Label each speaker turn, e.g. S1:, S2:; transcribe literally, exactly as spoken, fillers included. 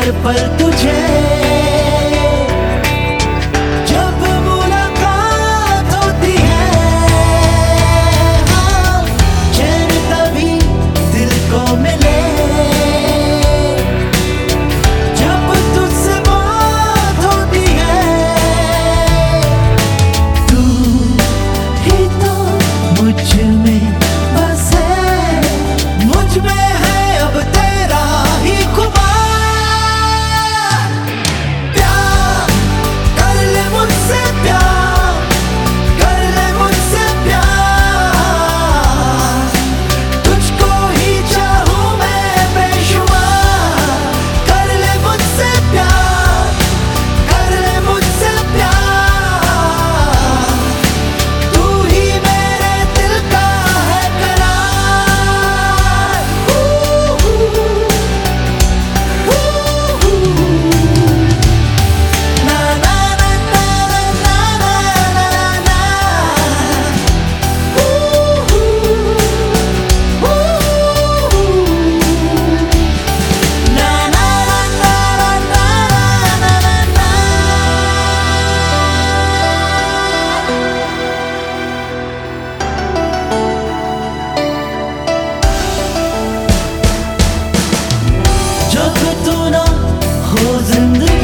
S1: हर पल तुझे। जब मुलाकात होती है, हाँ, चैन तभी दिल को मिले। जब तुझसे बात होती है, तू ही तो मुझ में बसे, मुझ में है अब तेरा ही खुमार। प्यार कर ले मुझसे, प्यार कर ले मुझसे प्यार, तुझको ही चाहूं मैं बेशुमार। कर ले मुझसे प्यार, कर ले मुझसे प्यार, तू ही मेरे दिल का है करार। ऊ, ऊ, ऊ, ऊ, ना ना ना ना ना ना ना ना, ऊ, ऊ, ऊ, ना ना ना ना ना ना ना। जब तू ना हो जिंदगी